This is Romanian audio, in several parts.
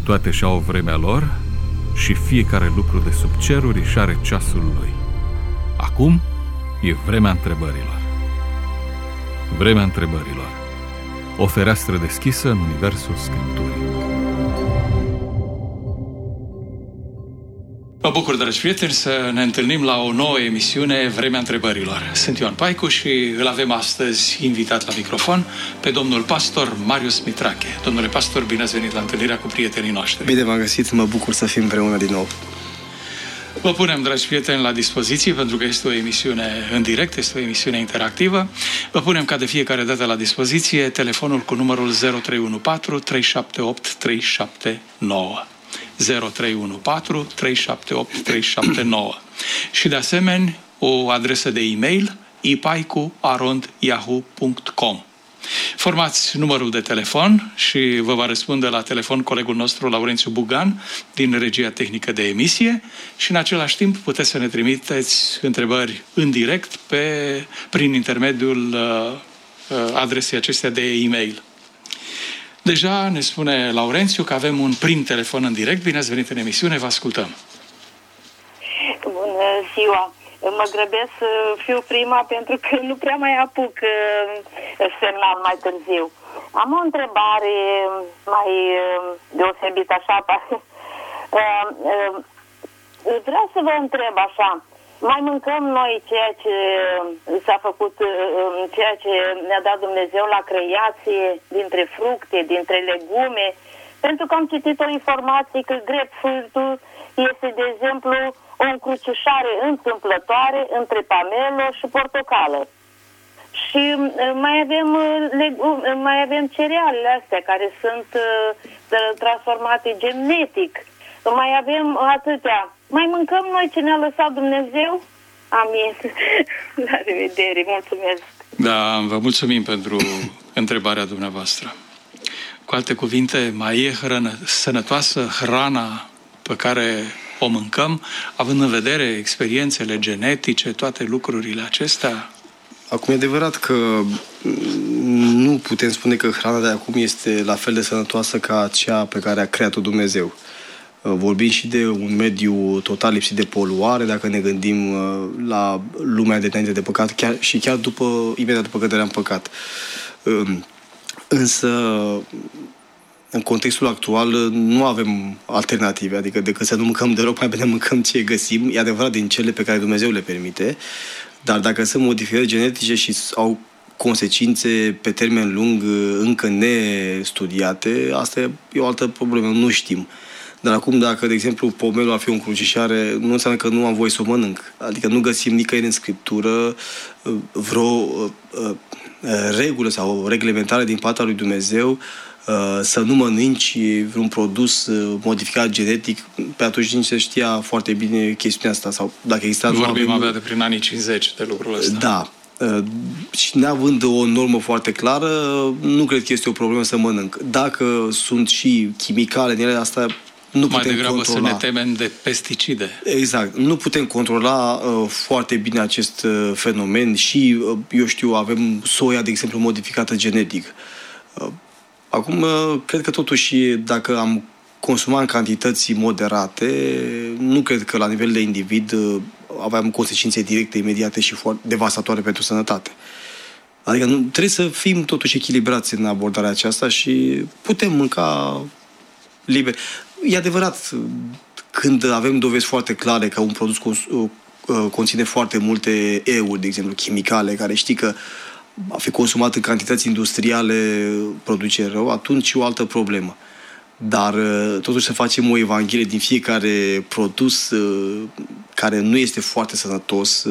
Toate și-au vremea lor și fiecare lucru de sub ceruri își are ceasul lui. Acum e vremea întrebărilor. Vremea întrebărilor. O fereastră deschisă în universul Scripturii. Mă bucur, dragi prieteni, să ne întâlnim la o nouă emisiune Vremea întrebărilor. Sunt Ioan Paicu și îl avem astăzi invitat la microfon pe domnul pastor Marius Mitrache. Domnule pastor, bine ați venit la întâlnirea cu prietenii noștri. Bine v-am găsit, mă bucur să fim împreună din nou. Vă punem, dragi prieteni, la dispoziție, pentru că este o emisiune în direct, este o emisiune interactivă. Vă punem ca de fiecare dată la dispoziție telefonul cu numărul 0314 378 379. 0314 378 379. Și de asemenea o adresă de e-mail ipaicu@yahoo.com. Formați numărul de telefon și vă va răspunde la telefon colegul nostru Laurențiu Bugan din regia tehnică de emisie și în același timp puteți să ne trimiteți întrebări în direct prin intermediul adresei acestea de e-mail. Deja ne spune Laurențiu că avem un prim telefon în direct. Bine ați venit în emisiune, vă ascultăm. Bună ziua! Mă grăbesc să fiu prima pentru că nu prea mai apuc semnal mai târziu. Am o întrebare mai deosebită așa. Vreau să vă întreb așa. Mai mâncăm noi ceea ce s-a făcut, ceea ce ne-a dat Dumnezeu la creație, dintre fructe, dintre legume? Pentru că am citit o informație că grapefruitul este, de exemplu, o încrucișare întâmplătoare între pamelo și portocală. Și mai avem cerealele astea care sunt transformate genetic. Mai avem atâtea. Mai mâncăm noi ce ne-a lăsat Dumnezeu? Amin. La revedere, mulțumesc. Da, vă mulțumim pentru întrebarea dumneavoastră. Cu alte cuvinte, mai e sănătoasă hrana pe care o mâncăm, având în vedere experiențele genetice, toate lucrurile acestea? Acum e adevărat că nu putem spune că hrana de acum este la fel de sănătoasă ca cea pe care a creat-o Dumnezeu. Vorbim și de un mediu total lipsit de poluare, dacă ne gândim la lumea de înainte de păcat, chiar imediat după căderea în păcat. Însă, în contextul actual, nu avem alternative, adică decât să nu mâncăm deloc, mai bine mâncăm ce găsim, e adevărat, din cele pe care Dumnezeu le permite, dar dacă sunt modificări genetice și au consecințe pe termen lung încă nestudiate, asta e o altă problemă, nu știm. Dar acum, dacă, de exemplu, pomelul ar fi o încrucișare, nu înseamnă că nu am voie să o mănânc. Adică nu găsim nicăieri în Scriptură vreo regulă sau o reglementare din partea lui Dumnezeu să nu mănânci vreun produs modificat genetic. Pe atunci nici se știa foarte bine chestiunea asta. Sau dacă exista... Vorbim abia de prin anii 50 de lucrul ăsta. Da. Și neavând o normă foarte clară, nu cred că este o problemă să mănânc. Dacă sunt și chimicale în ele, asta nu putem controla. Mai degrabă să ne temem de pesticide. Exact. Nu putem controla foarte bine acest fenomen și, eu știu, avem soia, de exemplu, modificată genetic. Acum, cred că totuși, dacă am consumat în cantități moderate, nu cred că la nivel de individ aveam consecințe directe, imediate și foarte devastatoare pentru sănătate. Adică trebuie să fim totuși echilibrați în abordarea aceasta și putem mânca liber. E adevărat, când avem dovezi foarte clare că un produs conține foarte multe euri, de exemplu, chimicale, care știi că a fi consumat în cantități industriale produce rău, atunci e o altă problemă. Dar totuși să facem o evanghelie din fiecare produs care nu este foarte sănătos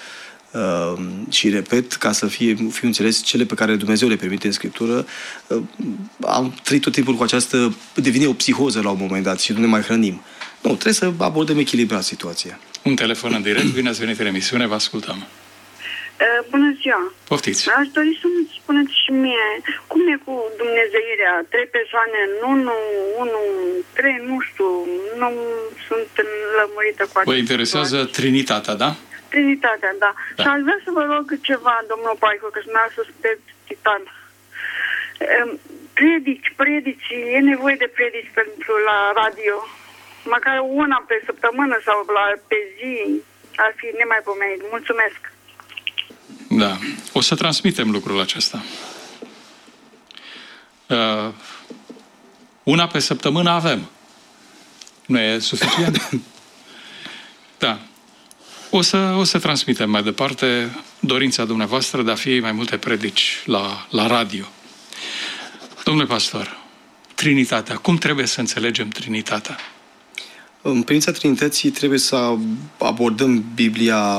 și, repet, ca să fie înțeles cele pe care Dumnezeu le permite în Scriptură, am trăit tot timpul cu această... devine o psihoză la un moment dat și nu ne mai hrănim. Nu, trebuie să abordăm echilibrat situația. Un telefon în direct, bine ați venit în emisiune, vă ascultăm. Bună ziua! Poftiți! Aș dori să-mi spuneți și mie, cum e cu dumnezeirea? 3 persoane în 1, 3, nu știu, nu sunt lămurită cu aceasta. Vă interesează Trinitatea, da? Trinitatea, da. Și aș vrea să vă rog ceva, domnul Paicu, că dumneavoastră sunteți titan. predici, e nevoie de predici la radio. Măcar una pe săptămână sau pe zi ar fi nemaipomenit. Mulțumesc! Da, o să transmitem lucrul acesta. Una pe săptămână avem. Nu e suficient? Da. O să transmitem mai departe dorința dumneavoastră de a fi mai multe predici la radio. Domnule pastor, Trinitatea. Cum trebuie să înțelegem Trinitatea? În privința Trinității trebuie să abordăm Biblia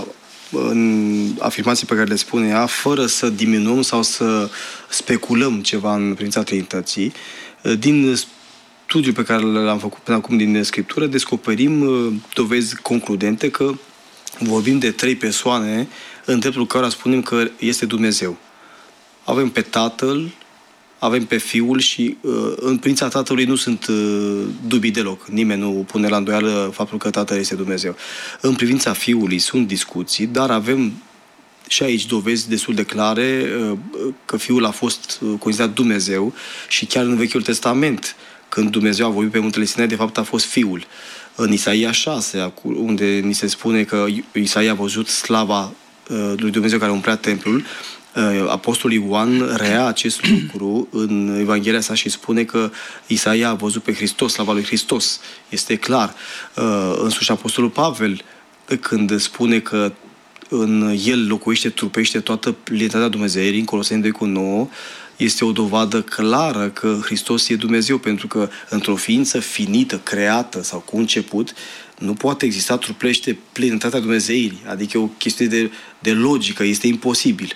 în afirmații pe care le spune ea, fără să diminuăm sau să speculăm ceva în privința Trinității. Din studiul pe care l-am făcut până acum din Scriptură, descoperim dovezi concludente că vorbim de 3 persoane în dreptul cărora spunem că este Dumnezeu. Avem pe Tatăl, avem pe Fiul și în privința Tatălui nu sunt dubii deloc. Nimeni nu pune la îndoială faptul că Tatăl este Dumnezeu. În privința Fiului sunt discuții, dar avem și aici dovezi destul de clare că Fiul a fost considerat Dumnezeu și chiar în Vechiul Testament, când Dumnezeu a vorbit pe muntele Sinai, de fapt a fost Fiul. În Isaia 6, unde ni se spune că Isaia a văzut slava lui Dumnezeu care umplea templul, Apostolul Ioan rea acest lucru în Evanghelia sa și spune că Isaia a văzut pe Hristos, slava lui Hristos. Este clar. Însuși Apostolul Pavel, când spune că în el locuiește, trupește toată plinătatea Dumnezeirii, în Coloseni 2:9, este o dovadă clară că Hristos e Dumnezeu, pentru că într-o ființă finită, creată sau cu început, nu poate exista truplește plinătatea Dumnezeirii. Adică e o chestie de logică, este imposibil.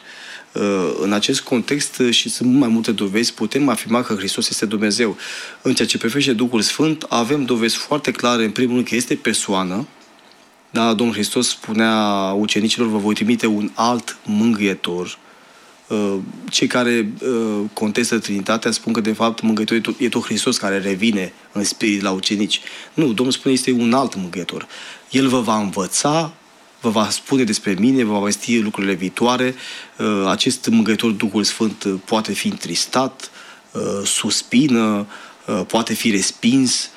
În acest context, și sunt mai multe dovezi, putem afirma că Hristos este Dumnezeu. În ceea ce privește Duhul Sfânt, avem dovezi foarte clare, în primul rând, că este persoană. Da, Domnul Hristos spunea ucenicilor, vă voi trimite un alt mângâietor. Cei care contestă Trinitatea spun că, de fapt, mângâietorul e tot Hristos care revine în spirit la ucenici. Nu, Domnul spune este un alt mângâietor. El vă va învăța, vă va spune despre mine, vă va vesti lucrurile viitoare. Acest mângâietor, Duhul Sfânt, poate fi întristat, suspină, poate fi respins,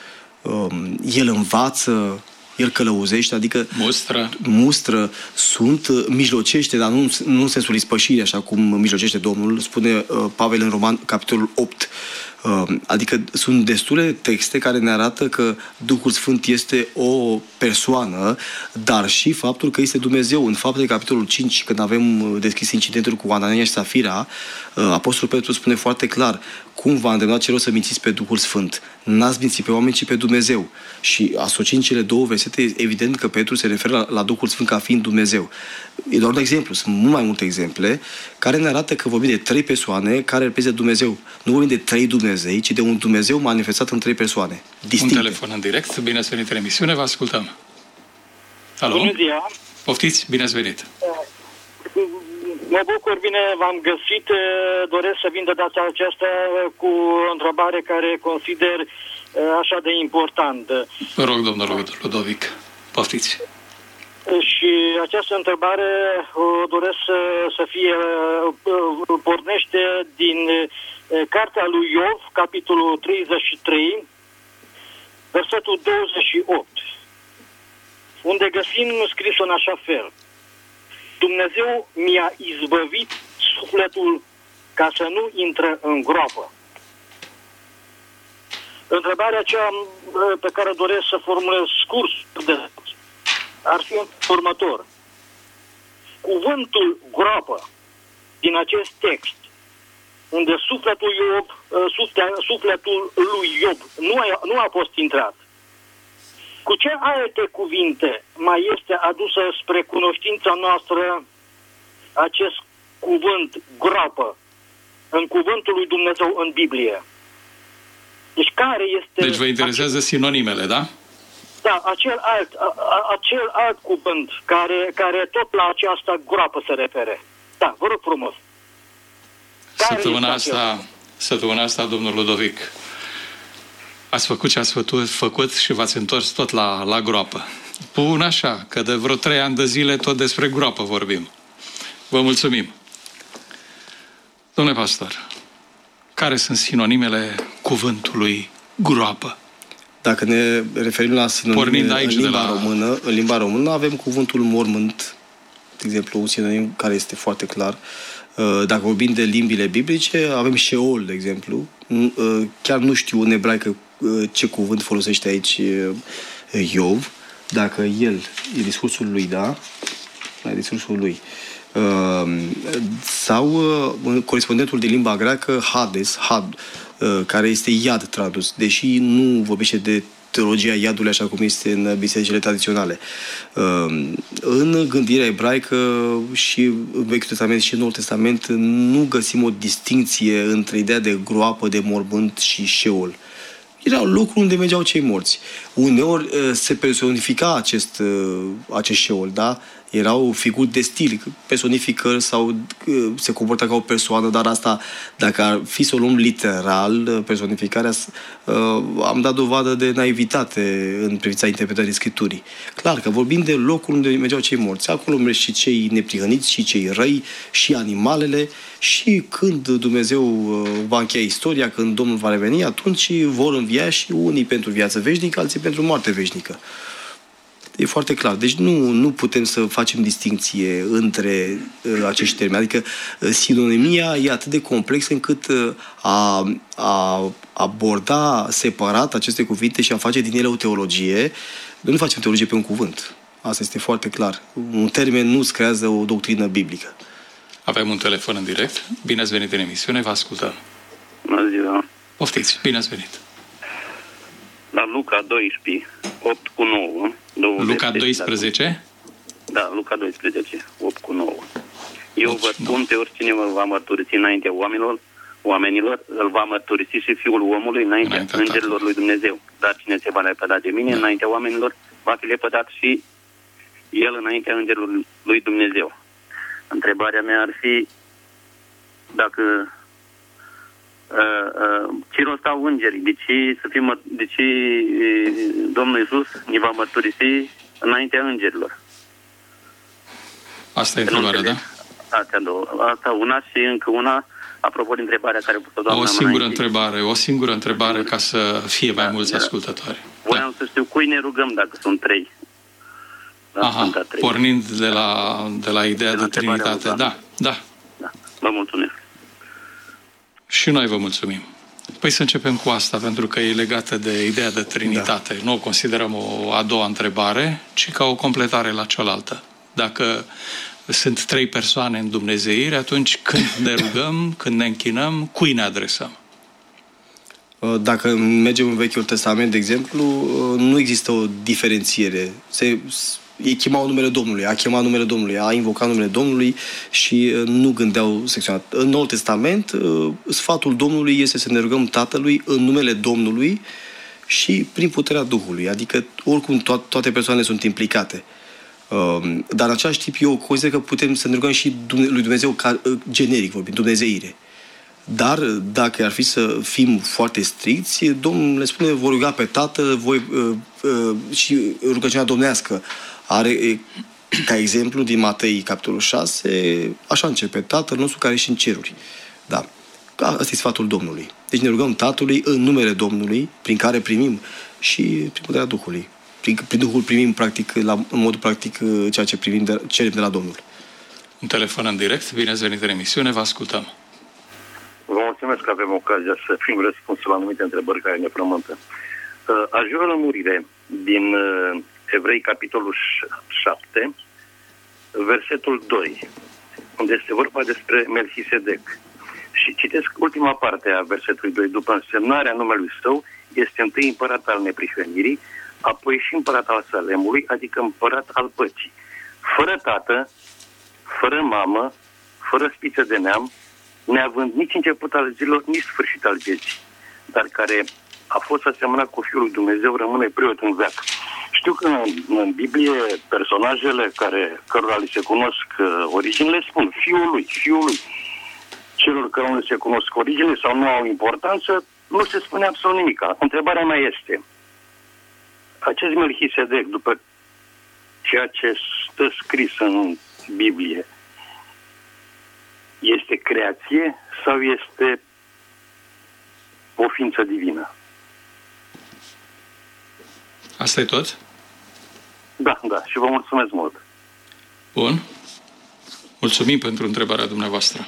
el învață, el călăuzește, adică mustră, mijlocește, dar nu în sensul ispășirii, așa cum mijlocește Domnul, spune Pavel în Roman, capitolul 8. Adică sunt destule texte care ne arată că Duhul Sfânt este o persoană, dar și faptul că este Dumnezeu. În Faptele, capitolul 5, când avem deschis incidentul cu Anania și Safira, Apostolul Petru spune foarte clar: cum v-a îndemnat cerul să mințiți pe Duhul Sfânt? N-ați mințit pe oameni, ci pe Dumnezeu. Și asociind cele două versete, evident că Petru se referă la Duhul Sfânt ca fiind Dumnezeu. E doar un exemplu, sunt mult mai multe exemple care ne arată că vorbim de 3 persoane care reprezintă Dumnezeu. Nu vorbim de 3 Dumnezei, ci de un Dumnezeu manifestat în 3 persoane distincte. Un telefon în direct, bine ați venit în emisiune, vă ascultăm. Alo? Bună ziua! Poftiți, bine ați venit! Mă bucur, bine v-am găsit. Doresc să vin de data aceasta cu o întrebare care consider așa de importantă. Vă rog, domnul Ludovic, poftiți. Și această întrebare o doresc să fie, pornește din Cartea lui Iov, capitolul 33, versetul 28, unde găsim scris în așa fel: Dumnezeu mi-a izbăvit sufletul ca să nu intre în groapă. Întrebarea aceea pe care doresc să formulez scurt ar fi următor. Cuvântul groapă din acest text, unde sufletul lui Iov nu a fost intrat, cu ce alte cuvinte mai este adusă spre cunoștința noastră acest cuvânt groapă în cuvântul lui Dumnezeu în Biblie? Deci care este... Deci vă interesează sinonimele, da? Da, acel alt cuvânt care tot la această groapă se refere. Da, vă rog frumos. Săptămâna asta, domnul Ludovic, ați făcut ce ați făcut și v-ați întors tot la groapă. Bun așa, că de vreo 3 ani de zile tot despre groapă vorbim. Vă mulțumim. Domnule pastor, Care sunt sinonimele cuvântului groapă? Dacă ne referim la sinonime în limba română, avem cuvântul mormânt, de exemplu, un sinonim care este foarte clar. Dacă vorbim de limbile biblice, avem Sheol, de exemplu. Chiar nu știu în ebraică ce cuvânt folosește aici Iov. Dacă el, e discursul lui, da? E discursul lui. Sau corespondentul din limba greacă, Hades, care este iad tradus, deși nu vorbește de teologia iadului așa cum este în bisericile tradiționale. În gândirea ebraică și în Vechiul Testament și în Noul Testament nu găsim o distinție între ideea de groapă, de mormânt și Sheol. Erau locuri unde mergeau cei morți. Uneori se personifica acest Sheol, da? Erau figuri de stil, personifică sau se comporta ca o persoană, dar asta, dacă ar fi să o luăm literal, personificarea, am dat dovadă de naivitate în privința interpretării Scripturii. Clar că vorbim de locul unde mergeau cei morți. Acolo merg și cei neprihăniți, și cei răi, și animalele, și când Dumnezeu va încheia istoria, când Domnul va reveni, atunci vor învia și unii pentru viață veșnică, alții pentru moarte veșnică. E foarte clar. Deci nu putem să facem distinție între acești termeni. Adică sinonimia e atât de complexă încât a aborda separat aceste cuvinte și a face din ele o teologie. Noi nu facem teologie pe un cuvânt. Asta este foarte clar. Un termen nu îți creează o doctrină biblică. Avem un telefon în direct. Bine ați venit în emisiune, vă ascultăm. Bună ziua. Poftiți, bine ați venit. La Luca 12, 8-9. Luca 12? Da, Luca 12, 8-9. Eu vă spun, pe oricine va mărturisi înaintea oamenilor, îl va mărturisi și Fiul omului înaintea îngerilor lui Dumnezeu. Dar cine se va lepăda de mine înaintea oamenilor, va fi lepădat și el înaintea îngerilor lui Dumnezeu. Întrebarea mea ar fi dacă ce rost au îngerii? De ce Domnul Iisus ne va mărturisi înaintea îngerilor? Asta e întrebarea, da? Astea două. Asta una și încă una, apropo de întrebarea care a pus-o doamna o singură întrebare ca să fie mai mulți ascultători. Voiam să știu cui ne rugăm dacă sunt trei. Pornind de la ideea de Trinitate. Da. Vă mulțumesc. Și noi vă mulțumim. Păi să începem cu asta, pentru că e legată de ideea de Trinitate. Nu o considerăm o a doua întrebare, ci ca o completare la cealaltă. Dacă sunt trei persoane în dumnezeire, atunci când ne rugăm, când ne închinăm, cui ne adresăm? Dacă mergem în Vechiul Testament, de exemplu, nu există o diferențiere. Ei chemau numele Domnului, a chemat numele Domnului, a invocat numele Domnului și nu gândeau secționat. În Noul Testament, sfatul Domnului este să ne rugăm Tatălui în numele Domnului și prin puterea Duhului. Adică, oricum, toate persoanele sunt implicate. Dar, în același timp, eu consider că putem să ne rugăm și lui Dumnezeu ca generic, vorbind, dumnezeire. Dar, dacă ar fi să fim foarte stricți, Domnul le spune, voi ruga pe Tatăl, și rugăciunea domnească are, ca exemplu, din Matei, capitolul 6, așa începe, Tatăl nostru care ești în ceruri. Da. Asta e sfatul Domnului. Deci ne rugăm Tatălui în numele Domnului, prin care primim și prin puterea Duhului. Prin Duhul primim, practic, în mod practic, ceea ce cerem de la Domnul. Un telefon în direct. Bine ați venit în emisiune, vă ascultăm. Vă mulțumesc că avem ocazia să fim răspunsul la anumite întrebări care ne frământă. Aș vrea o lămurire din Evrei, capitolul 7, versetul 2, unde este vorba despre Melchisedec. Și citesc ultima parte a versetului 2. După însemnarea numelui său, este întâi împărat al neprihănirii, apoi și împărat al Salemului, adică împărat al păcii. Fără tată, fără mamă, fără spiță de neam, neavând nici început al zilor, nici sfârșit al vieții, dar care a fost asemănat cu Fiul lui Dumnezeu, rămâne preot în veac. Știu că în Biblie personajele cărora li se cunosc originile spun Fiul lui. Celor care nu se cunosc originile sau nu au importanță, nu se spune absolut nimic. Întrebarea mea este, acest Melchisedec, după ceea ce stă scris în Biblie, este creație sau este o ființă divină. Asta e tot? Da, și vă mulțumesc mult. Bun. Mulțumim pentru întrebarea dumneavoastră.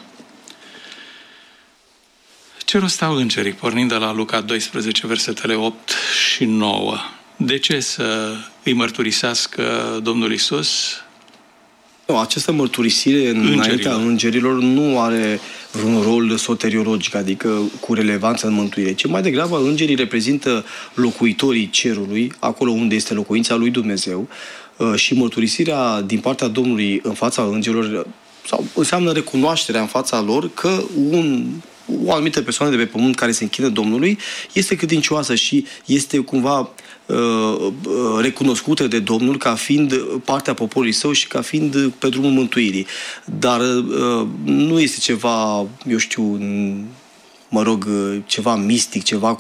Ce rost au îngerii, pornind de la Luca 12, versetele 8 și 9? De ce să îi mărturisească Domnul Iisus? Nu, această mărturisire înaintea îngerilor nu are vreun rol soteriologic, adică cu relevanță în mântuire, ci mai degrabă îngerii reprezintă locuitorii cerului, acolo unde este locuința lui Dumnezeu, și mărturisirea din partea Domnului în fața îngerilor sau înseamnă recunoașterea în fața lor că o anumită persoană de pe pământ care se închină Domnului este credincioasă și este cumva recunoscută de Domnul ca fiind partea poporului său și ca fiind pe drumul mântuirii. Dar nu este ceva, eu știu, ceva mistic, ceva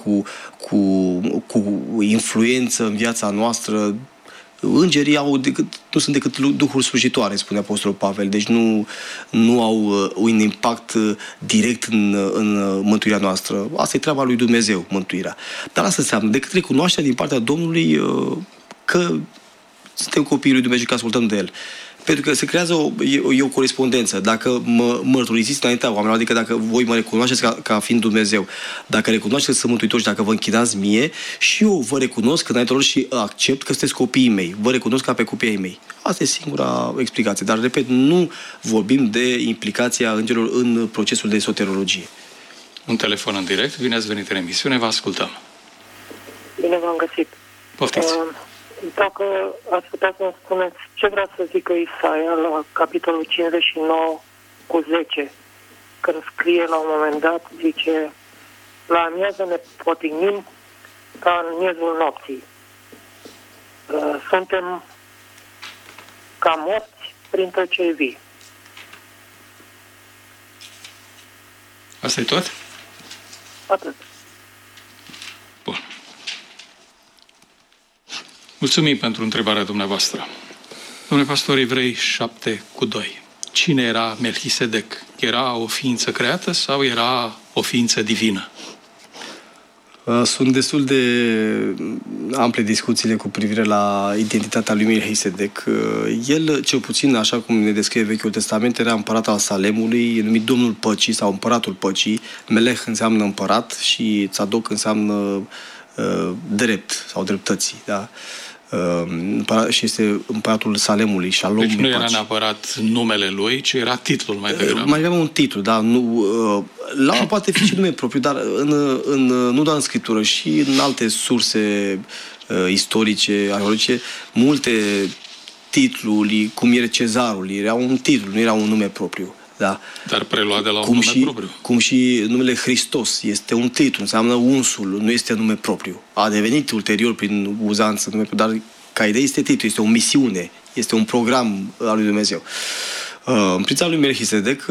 cu influență în viața noastră. Îngerii nu sunt decât duhuri slujitoare, spune Apostolul Pavel, deci nu au un impact direct în mântuirea noastră. Asta e treaba lui Dumnezeu, mântuirea. Dar asta înseamnă decât recunoașterea din partea Domnului că suntem copiii lui Dumnezeu, că ascultăm de El. Pentru că se creează o corespondență. Dacă mă mărturisiți înaintea oamenilor, adică dacă voi mă recunoașteți ca fiind Dumnezeu, dacă recunoașteți că sunt mântuitor și dacă vă închinați mie, și eu vă recunosc înaintea lor și accept că sunteți copiii mei. Vă recunosc ca pe copiii mei. Asta e singura explicație. Dar, repet, nu vorbim de implicația îngerilor în procesul de soteriologie. Un telefon în direct. Bine ați venit în emisiune. Vă ascultăm. Bine v-am găsit. Poftiți. Dacă ați putea să-mi spuneți ce vrea să zică Isaia la capitolul 59 cu 10, când scrie la un moment dat, zice: la amiază ne potignim ca în miezul nopții. Suntem ca morți printre cei vii. Asta e tot? Atât. Bun. Mulțumim pentru întrebarea dumneavoastră. Domnule pastor, Evrei 7 cu 2. Cine era Melchisedec? Era o ființă creată sau era o ființă divină? Sunt destul de ample discuțiile cu privire la identitatea lui Melchisedec. El, cel puțin, așa cum ne descrie Vechiul Testament, era împărat al Salemului, numit Domnul Păcii sau Împăratul Păcii. Melech înseamnă împărat și Tzadok înseamnă drept sau dreptății, da? Și este împăratul Salemului. Shalom. Deci nu era neapărat numele lui, ci era titlul mai degrabă. Mai degrabă un titlu, da. Poate fi și nume propriu, dar nu doar în Scriptură, și în alte surse istorice, arheologice, multe titluri, cum era Cezarul, era un titlu, nu era un nume propriu. Da. Dar preluat de la un nume propriu. Cum și numele Hristos este un titlu, înseamnă unsul, nu este nume propriu. A devenit ulterior prin uzanță nume propriu, dar ca idee este titlu, este o misiune, este un program al lui Dumnezeu. Împrința lui Melchisedec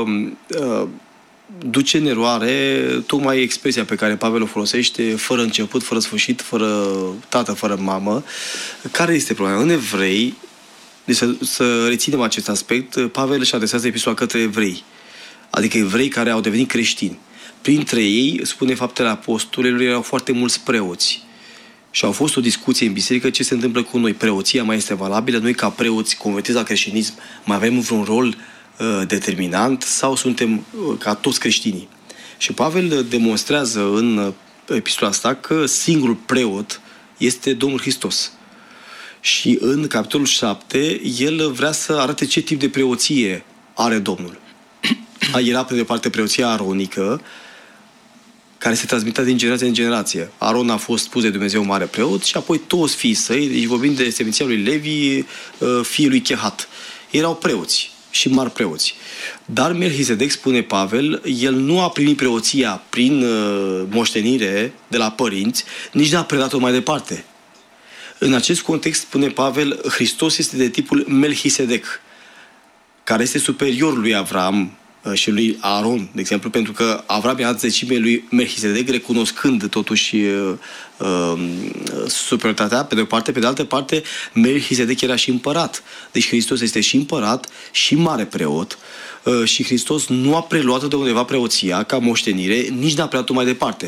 duce în eroare tocmai expresia pe care Pavel o folosește: fără început, fără sfârșit, fără tată, fără mamă. Care este problema? În Evrei, deci să reținem acest aspect, Pavel își adresează epistola către evrei, adică evrei care au devenit creștini. Printre ei, spune Faptele Apostolilor, erau foarte mulți preoți. Și au fost o discuție în biserică ce se întâmplă cu noi. Preoția mai este valabilă? Noi, ca preoți convertiți la creștinism, mai avem vreun rol determinant sau suntem ca toți creștinii? Și Pavel demonstrează în epistola asta că singurul preot este Domnul Hristos. Și în capitolul 7, el vrea să arate ce tip de preoție are Domnul. Era, pe de parte, preoția aronică, care se transmitea din generație în generație. Aron a fost pus de Dumnezeu mare preot și apoi toți fiii săi, deci vorbim de seminția lui Levi, fiul lui Chehat. Erau preoți și mari preoți. Dar Melchisedec, spune Pavel, el nu a primit preoția prin moștenire de la părinți, nici n-a predat-o mai departe. În acest context, spune Pavel, Hristos este de tipul Melchisedec, care este superior lui Avram și lui Aaron, de exemplu, pentru că Avram i-a dat zecime lui Melchisedec, recunoscând totuși superioritatea, pe de o parte. Pe de altă parte, Melchisedec era și împărat. Deci Hristos este și împărat și mare preot și Hristos nu a preluat de undeva preoția ca moștenire, nici n-a preluat-o mai departe.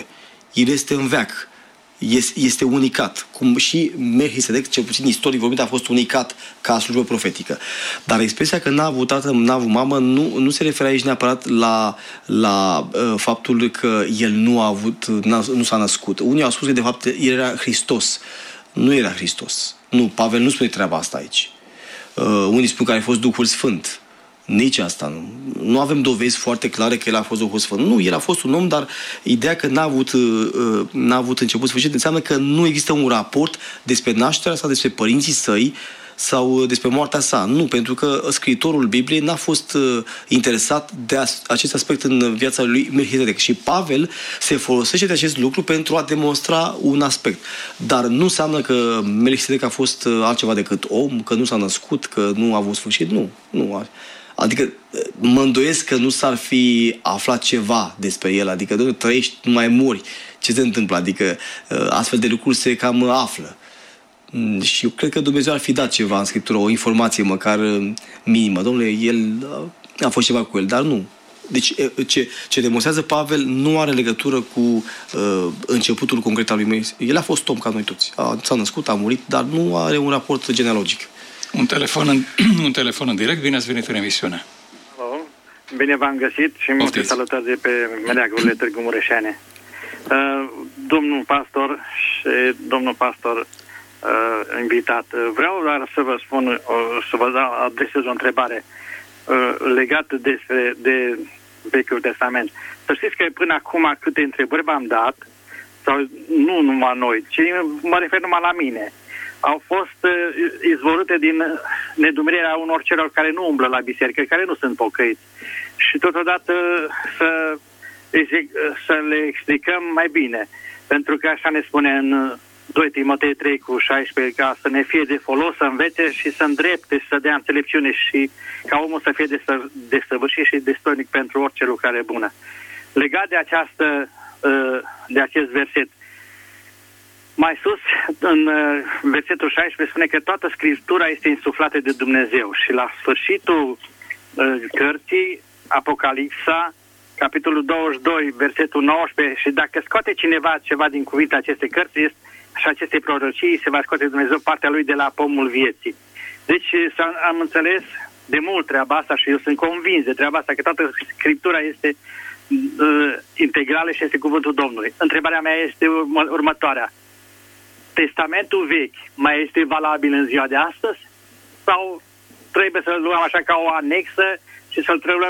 El este în veac. Este unicat. Cum și Melchisedec, cel puțin istoric vorbind, a fost unicat ca slujbă profetică. Dar expresia că n-a avut tată, n-a avut mamă, nu se referă aici neapărat la faptul că el nu s-a născut. Unii au spus că de fapt el era Hristos. Nu era Hristos. Nu, Pavel nu spune treaba asta aici. Unii spun că a fost Duhul Sfânt. Nici asta nu. Nu avem dovezi foarte clare că el a fost Duhul Sfânt. Nu, el a fost un om, dar ideea că n-a avut început sfârșit înseamnă că nu există un raport despre nașterea sau despre părinții săi sau despre moartea sa. Nu, pentru că scriitorul Bibliei n-a fost interesat de acest aspect în viața lui Melchisedec. Și Pavel se folosește de acest lucru pentru a demonstra un aspect. Dar nu înseamnă că Melchisedec a fost altceva decât om, că nu s-a născut, că nu a avut sfârșit. Nu. Adică mă îndoiesc că nu s-ar fi aflat ceva despre el. Adică, doamne, trăiești, nu mai mori. Ce se întâmplă? Adică astfel de lucruri se cam află. Și eu cred că Dumnezeu ar fi dat ceva în Scriptură, o informație măcar minimă. Domnule, el a fost ceva cu el, dar nu. Deci ce demonstrează Pavel nu are legătură cu începutul concret al lui Moise. El a fost om ca noi toți. S-a născut, a murit, dar nu are un raport genealogic. Un telefon în direct. Bine ați venit în emisiune. Hello. Bine v-am găsit și multe salutări de pe meleagurile Târgu Mureșane. Domnul pastor și domnul pastor invitat, vreau doar să vă spun, să vă adresez o întrebare legată de Vechiul Testament. Să știți că până acum câte întrebări v-am dat, sau nu numai noi, ci mă refer numai la mine, au fost izvorâte din nedumerirea unor celor care nu umblă la biserică, care nu sunt pocăiți. Și totodată să le explicăm mai bine. Pentru că așa ne spune în 2 Timotei 3:16, ca să ne fie de folos, să învețe și să îndrepte și să dea înțelepciune și ca omul să fie desăvârșit și destoinic pentru orice lucrare bună. Legat de acest verset, mai sus, în versetul 16, spune că toată Scriptura este insuflată de Dumnezeu și la sfârșitul cărții, Apocalipsa, capitolul 22, versetul 19, și dacă scoate cineva ceva din cuvintele acestei cărți și acestei prorocii, se va scoate Dumnezeu partea lui de la pomul vieții. Deci am înțeles de mult treaba asta și eu sunt convins de treaba asta, că toată Scriptura este integrală și este cuvântul Domnului. Întrebarea mea este următoarea. Testamentul vechi mai este valabil în ziua de astăzi? Sau trebuie să-l luăm așa ca o anexă și să-l preluăm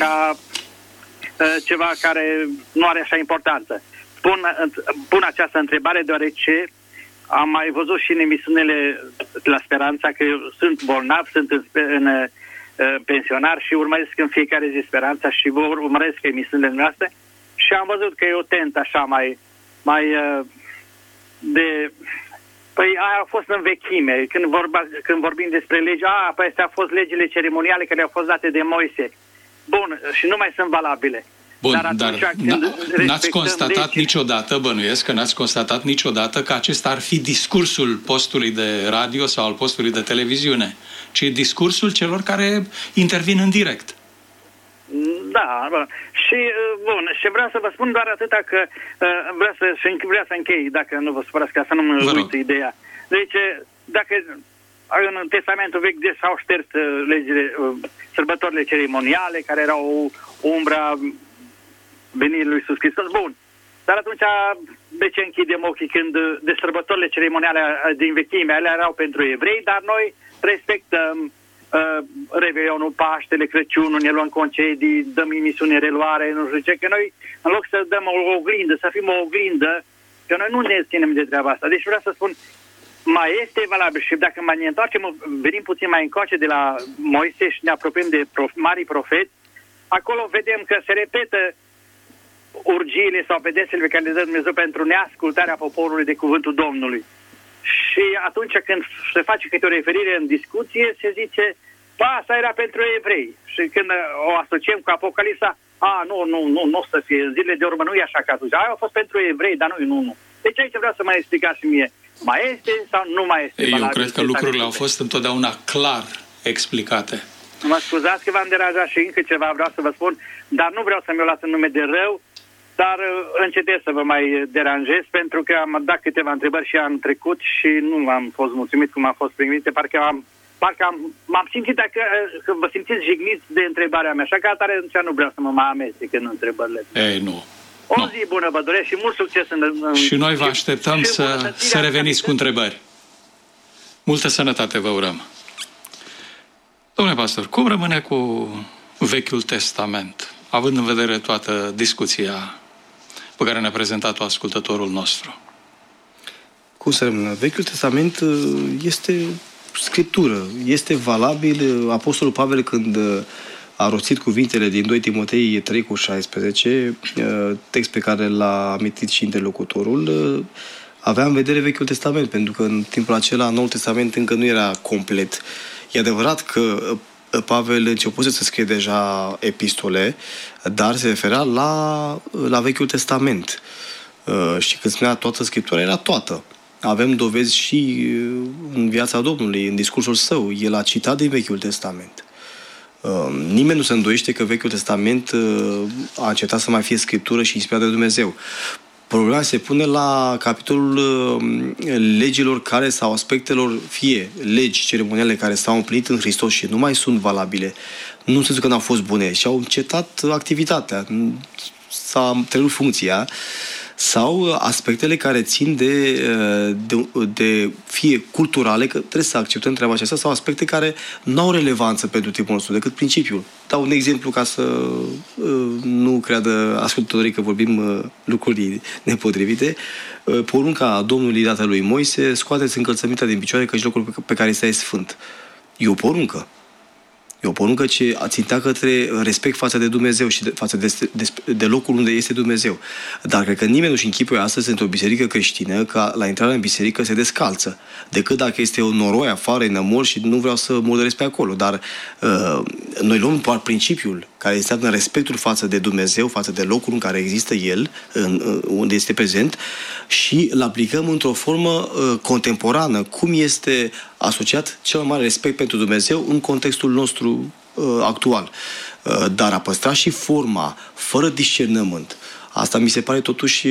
ceva care nu are așa importanță? Pun această întrebare deoarece am mai văzut și în emisiunile la Speranța că eu sunt bolnav, sunt în pensionar și urmăresc în fiecare zi Speranța și urmăresc emisiunile noastre și am văzut că e o tentă așa mai Păi aia a fost în vechime, când vorbim despre legi, păi astea au fost legile ceremoniale care au fost date de Moise. Bun, și nu mai sunt valabile. Bun, dar n-ați constatat niciodată, bănuiesc că n-ați constatat niciodată că acesta ar fi discursul postului de radio sau al postului de televiziune, ci discursul celor care intervin în direct. Da, bă. Și bun, și vreau să vă spun doar atâta că vreau să închei, dacă nu vă supărați, ca să nu mă uit ideea. Deci, dacă în Testamentul Vechi s-au șters sărbătorile ceremoniale, care erau umbra venirii lui Iisus Hristos, bun. Dar atunci, de ce închidem ochii când de sărbătorile ceremoniale din vechime, alea erau pentru evrei, dar noi respectăm Revelionul, Paștele, Crăciunul, ne luăm concedii, dăm emisiune, reluare, nu știu ce, că noi, în loc să dăm o oglindă, să fim o oglindă, că noi nu ne ținem de treaba asta. Deci vreau să spun, mai este valabil și dacă mai ne întoarcem, venim puțin mai încoace de la Moise și ne apropiem de marii profeți, acolo vedem că se repetă urgiile sau pedepsele pe care le dă Dumnezeu pentru neascultarea poporului de cuvântul Domnului. Și atunci când se face câte o referire în discuție, se zice, asta era pentru evrei. Și când o asociem cu Apocalipsa, nu o să fie, în zilele de urmă nu e așa ca atunci. Aia a fost pentru evrei, dar nu. Deci aici vreau să mai explicați și mie, mai este sau nu mai este? Eu cred că lucrurile au fost întotdeauna clar explicate. Mă scuzați că v-am deranjat și încă ceva vreau să vă spun, dar nu vreau să mi-o las în nume de rău, dar încetez să vă mai deranjez, pentru că am dat câteva întrebări și anul trecut și nu am fost mulțumit cum am fost primite, m-am simțit că vă simțiți jigniți de întrebarea mea, așa că atare nu vreau să mă mai amestec în întrebările. Ei, nu. O zi bună vă doresc și mult succes și noi vă așteptăm să reveniți cu întrebări. Multă sănătate vă urăm. Domnule pastor, cum rămâne cu Vechiul Testament, având în vedere toată discuția pe care ne-a prezentat-o ascultătorul nostru? Cum să rămână? Vechiul Testament este Scriptură. Este valabil. Apostolul Pavel, când a rostit cuvintele din 2 Timotei 3:16, text pe care l-a amintit și interlocutorul, avea în vedere Vechiul Testament, pentru că în timpul acela Noul Testament încă nu era complet. E adevărat că Pavel începuse să scrie deja epistole, dar se referea la Vechiul Testament. Și când spunea toată Scriptura, era toată. Avem dovezi și în viața Domnului, în discursul său. El a citat din Vechiul Testament. Nimeni nu se îndoiește că Vechiul Testament a încetat să mai fie Scriptură și inspirat de Dumnezeu. Problema se pune la capitolul legilor care sau aspectelor, fie legi ceremoniale care s-au împlinit în Hristos și nu mai sunt valabile, nu în sensul că n-au fost bune și au încetat activitatea, s-a trecut funcția, sau aspectele care țin de fie culturale, că trebuie să acceptăm treaba aceasta, sau aspecte care nu au relevanță pentru timpul nostru, decât principiul. Dau un exemplu ca să nu creadă ascultătorii că vorbim lucruri nepotrivite. Porunca Domnului dată lui Moise: scoateți încălțămintea din picioare, căci locul pe care stai e sfânt. E o poruncă. E o poruncă ce țintea către respect față de Dumnezeu și față de locul unde este Dumnezeu. Dar cred că nimeni nu-și închipuie astăzi într-o biserică creștină că la intrarea în biserică se descalță. Decât dacă este o noroi afară, în nămol și nu vreau să murdăresc pe acolo. Dar noi luăm doar principiul care înseamnă respectul față de Dumnezeu, față de locul în care există El, unde este prezent, și îl aplicăm într-o formă contemporană, cum este asociat cel mai mare respect pentru Dumnezeu în contextul nostru actual. Dar a păstra și forma, fără discernământ, asta mi se pare totuși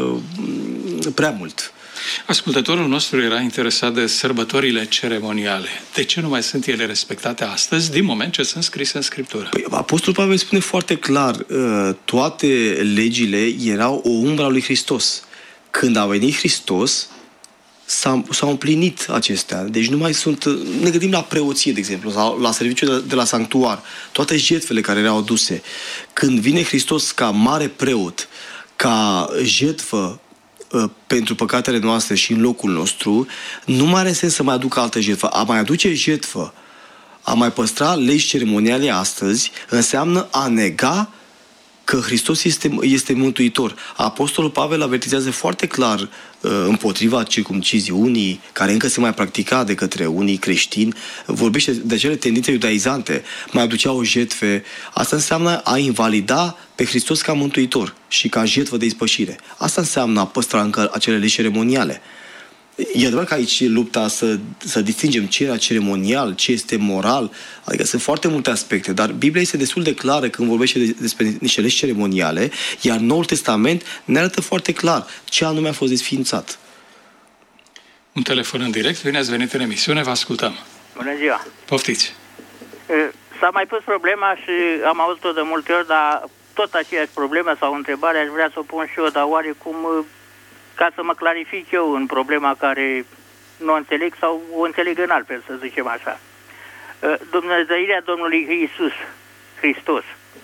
prea mult. Ascultătorul nostru era interesat de sărbătorile ceremoniale. De ce nu mai sunt ele respectate astăzi, din moment ce sunt scrise în Scriptură? Păi, Apostolul Pavel spune foarte clar, toate legile erau o umbră a lui Hristos. Când a venit Hristos, s-au împlinit acestea. Deci nu mai sunt... Ne gândim la preoție, de exemplu, sau la serviciul de la sanctuar. Toate jertfele care erau aduse. Când vine Hristos ca mare preot, ca jertfă pentru păcatele noastre și în locul nostru, nu mai are sens să mai aducă altă jertfă. A mai aduce jertfă, a mai păstra legi ceremoniale astăzi, înseamnă a nega că Hristos este mântuitor. Apostolul Pavel avertizează foarte clar împotriva circumciziunii, care încă se mai practica de către unii creștini, vorbește de acele tendințe iudaizante, mai aduceau jertfe. Asta înseamnă a invalida pe Hristos ca mântuitor și ca jertfă de ispășire. Asta înseamnă a păstra încă acele legi ceremoniale. E adevărat că aici e lupta să distingem ce era ceremonial, ce este moral, adică sunt foarte multe aspecte, dar Biblia este destul de clară când vorbește despre niște legi ceremoniale, iar Noul Testament ne arată foarte clar ce anume a fost desființat. Un telefon în direct, bine ați venit în emisiune, vă ascultăm. Bună ziua! Poftiți! S-a mai pus problema și am auzit-o de multe ori, dar tot aceeași problemă sau întrebare aș vrea să o pun și eu, dar oarecum... ca să mă clarific eu în problema care nu o înțeleg sau o înțeleg în altfel, să zicem așa. Dumnezeirea Domnului Iisus Hristos,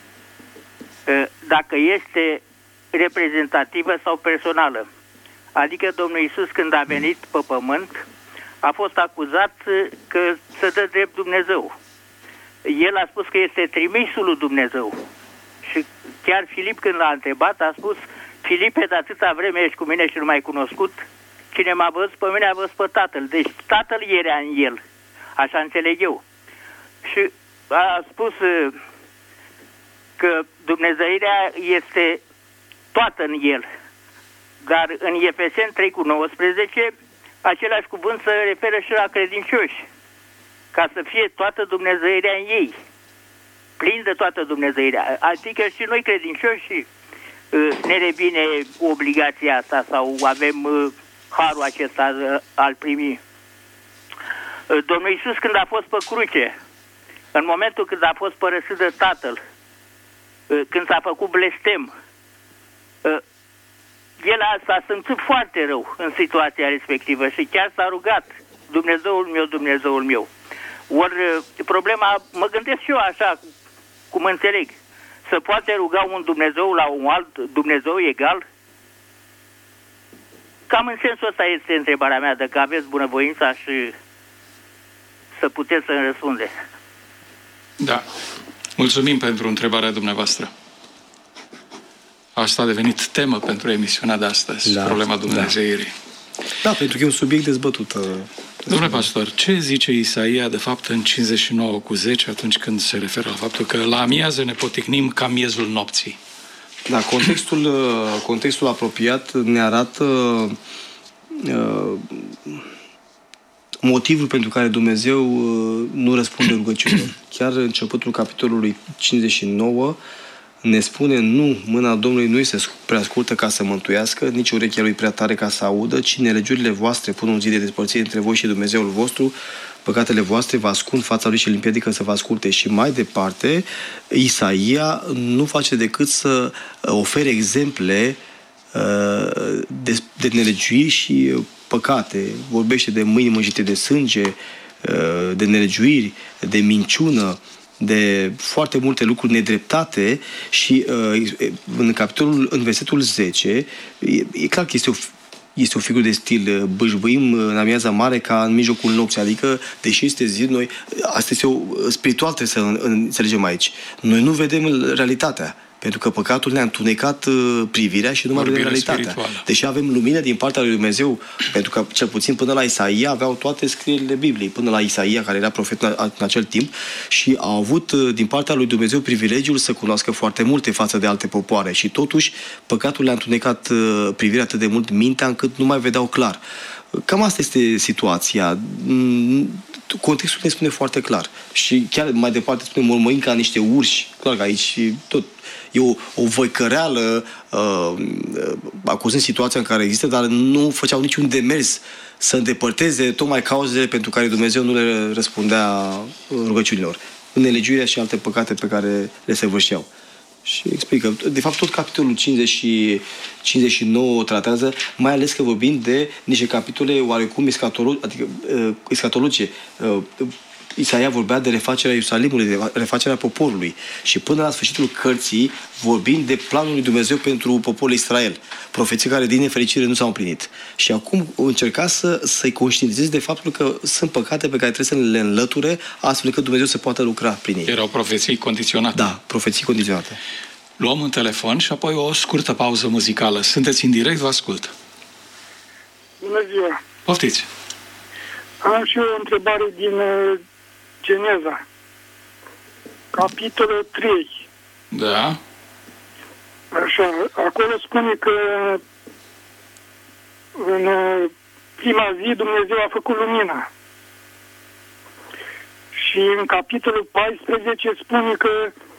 dacă este reprezentativă sau personală, adică Domnul Iisus când a venit pe pământ a fost acuzat că se dă drept Dumnezeu. El a spus că este trimisul lui Dumnezeu. Și chiar Filip, când l-a întrebat, a spus: Filipe, de atâta vreme ești cu mine și nu m-ai cunoscut, cine m-a văzut pe mine a văzut pe Tatăl. Deci Tatăl era în el. Așa înțeleg eu. Și a spus că Dumnezeirea este toată în el. Dar în Efeseni 3:19, același cuvânt se referă și la credincioși. Ca să fie toată Dumnezeirea în ei. Plin de toată Dumnezeirea. Adică și noi credincioși ne revine obligația asta sau avem harul acesta al primi. Domnul Iisus, când a fost pe cruce, în momentul când a fost părăsit de Tatăl, când s-a făcut blestem, el s-a simțit foarte rău în situația respectivă și chiar s-a rugat: Dumnezeul meu, Dumnezeul meu. Ori problema, mă gândesc și eu așa, cum înțeleg, să poate ruga un Dumnezeu la un alt Dumnezeu egal? Cam în sensul ăsta este întrebarea mea, dacă aveți bunăvoința și să puteți să-mi răspundeți. Da. Mulțumim pentru întrebarea dumneavoastră. Asta a devenit temă pentru emisiunea de astăzi, problema dumnezeirii. Da, pentru că e un subiect dezbătut. Domnule pastor, ce zice Isaia, de fapt, în 59:10, atunci când se referă la faptul că la amiază ne poticnim ca miezul nopții? Da, contextul apropiat ne arată motivul pentru care Dumnezeu nu răspunde rugăciunilor. Chiar începutul capitolului 59 ne spune: nu, mâna Domnului nu este prea scurtă ca să mântuiască, nici urechea lui prea tare ca să audă, ci nelegiurile voastre pun un zid de despărțire între voi și Dumnezeul vostru, păcatele voastre vă ascund fața lui și îl împiedică să vă asculte. Și mai departe, Isaia nu face decât să ofere exemple de nelegiuiri și păcate. Vorbește de mâini mânjite de sânge, de nelegiuiri, de minciună, de foarte multe lucruri nedreptate și în versetul 10 e clar că este o figură de stil: bâșbâim în amiaza mare ca în mijlocul nopții. Adică, deși este zi, noi, asta este spiritual, trebuie să înțelegem aici. Noi nu vedem realitatea, pentru că păcatul ne-a întunecat privirea și nu mai vedem realitatea. Spirituală. Deși avem lumină din partea lui Dumnezeu, pentru că cel puțin până la Isaia aveau toate scrierile Bibliei, până la Isaia, care era profet în acel timp, și au avut din partea lui Dumnezeu privilegiul să cunoască foarte multe față de alte popoare. Și totuși păcatul le-a întunecat privirea atât de mult, mintea, încât nu mai vedeau clar. Cam asta este situația. Contextul ne spune foarte clar. Și chiar mai departe spune: mormăim ca niște urși. Clar că aici tot e o văicăreală acuzând situația în care există, dar nu făceau niciun demers să îndepărteze tocmai cauzele pentru care Dumnezeu nu le răspundea rugăciunilor, în nelegiuirea și alte păcate pe care le săvârșeau. Și explică. De fapt, tot capitolul 50 și 59 tratează, mai ales că vorbim de niște capitole oarecum escatologice. Isaia vorbea de refacerea Ierusalimului, de refacerea poporului. Și până la sfârșitul cărții vorbim de planul lui Dumnezeu pentru poporul Israel. Profeții care, din nefericire, nu s-au împlinit. Și acum încerca să-i conștientizeze de faptul că sunt păcate pe care trebuie să le înlăture, astfel încât Dumnezeu să poată lucra prin ei. Erau profeții condiționate. Da, profeții condiționate. Luăm un telefon și apoi o scurtă pauză muzicală. Sunteți în direct, vă ascult. Bună ziua! Poftiți! Am și eu o întrebare din Geneza, capitolul 3. Da. Așa, acolo spune că în prima zi Dumnezeu a făcut lumina. Și în capitolul 14 spune că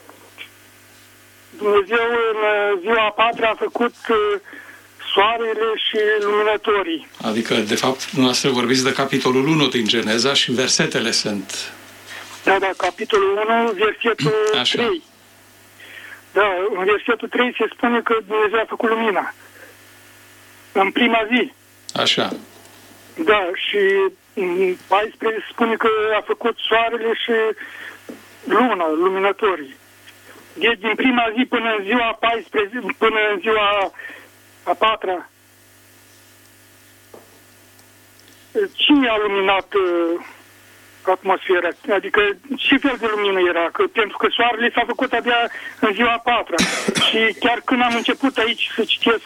Dumnezeu în ziua a patra a făcut soarele și luminătorii. Adică, de fapt, dumneavoastră vorbiți de capitolul 1 din Geneza și versetele sunt... Da, capitolul 1, versetul 3. Da, în versetul 3 se spune că Dumnezeu a făcut lumina. În prima zi. Așa. Da, și în 14 spune că a făcut soarele și luna, luminătorii. Deci din prima zi până în ziua 14, până în ziua a patra, cine a luminat atmosfera? Adică ce fel de lumină era? Pentru că soarele s-a făcut abia în ziua a patra. Și chiar când am început aici să citesc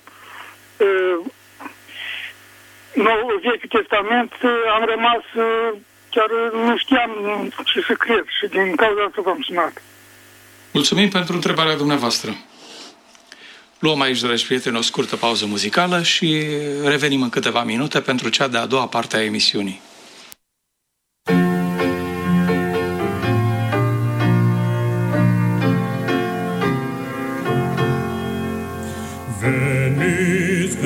Vechiul Testament, am rămas, chiar nu știam ce să cred și din cauza asta v-am sunat. Mulțumim pentru întrebarea dumneavoastră. Luăm aici, dragi prieteni, o scurtă pauză muzicală și revenim în câteva minute pentru cea de-a doua parte a emisiunii.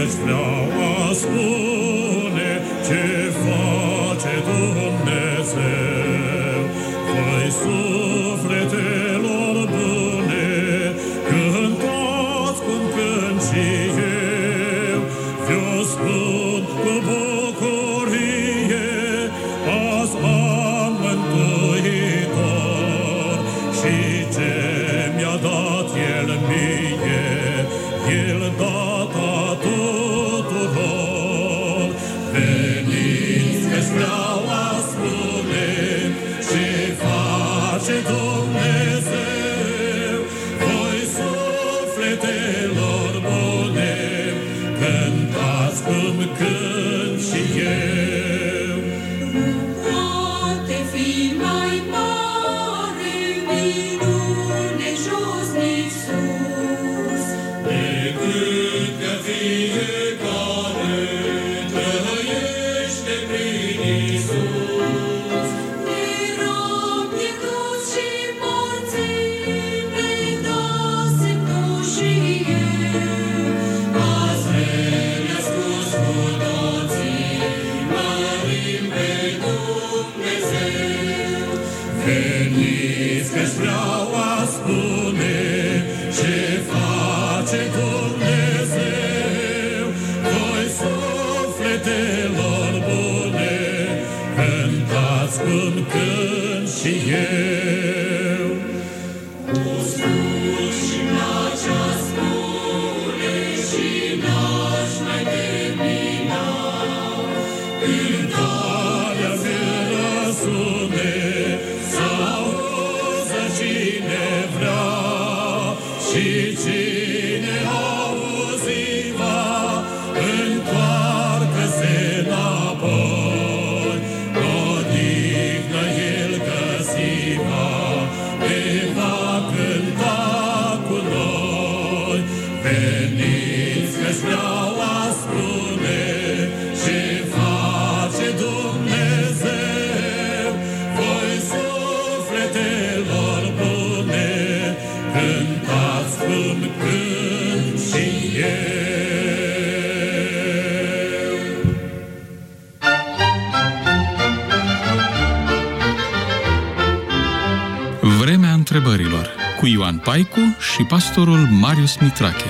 Vremea întrebărilor cu Ioan Paicu și pastorul Marius Mitrache.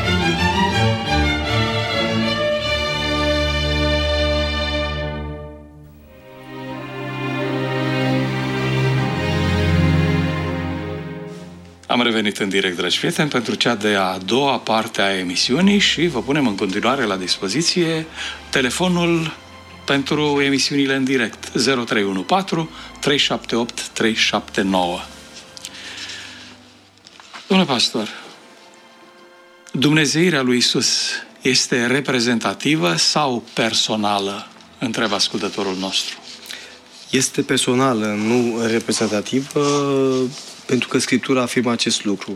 Am revenit în direct, dragi prieteni, pentru cea de-a doua parte a emisiunii și vă punem în continuare la dispoziție telefonul pentru emisiunile în direct 0314 378 379. Domnule pastor, dumnezeirea lui Iisus este reprezentativă sau personală? Întreabă ascultătorul nostru. Este personală, nu reprezentativă, pentru că Scriptura afirmă acest lucru.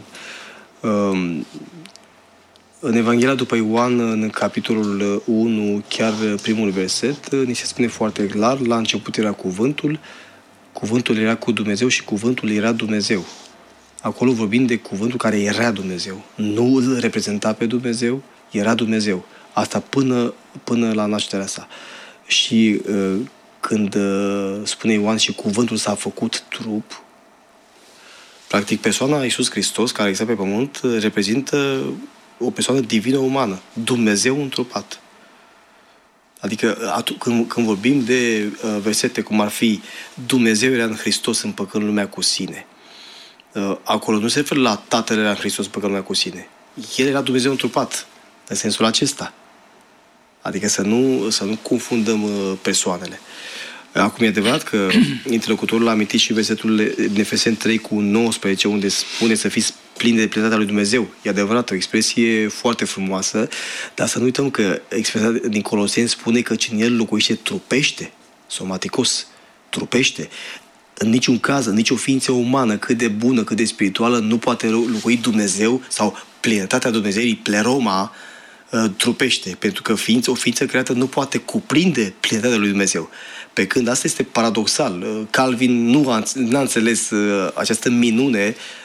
În Evanghelia după Ioan, în capitolul 1, chiar primul verset, ni se spune foarte clar: la început era cuvântul, cuvântul era cu Dumnezeu și cuvântul era Dumnezeu. Acolo vorbim de cuvântul care era Dumnezeu. Nu îl reprezenta pe Dumnezeu, era Dumnezeu. Asta până la nașterea sa. Și când spune Ioan și cuvântul s-a făcut trup, practic persoana Iisus Hristos, care este pe pământ, reprezintă o persoană divină umană, Dumnezeu întrupat. Adică când vorbim de versete cum ar fi Dumnezeu era în Hristos împăcând lumea cu sine, acolo nu se referă la Tatăl era în Hristos împăcând lumea cu sine. El era Dumnezeu întrupat, în sensul acesta. Adică să nu confundăm persoanele. Acum e adevărat că interlocutorul a amintit și versetul din Efeseni 3 cu 19, unde spune să fiți plini de plinătatea lui Dumnezeu. E adevărat, o expresie foarte frumoasă, dar să nu uităm că expresia din Coloseni spune că cine el locuiește trupește, somaticos, trupește. În niciun caz, în nicio ființă umană, cât de bună, cât de spirituală, nu poate locui Dumnezeu sau plinătatea Dumnezeirii, pleroma, trupește, pentru că o ființă creată nu poate cuprinde plinătatea lui Dumnezeu. Pe când asta este paradoxal. Calvin nu a înțeles această minune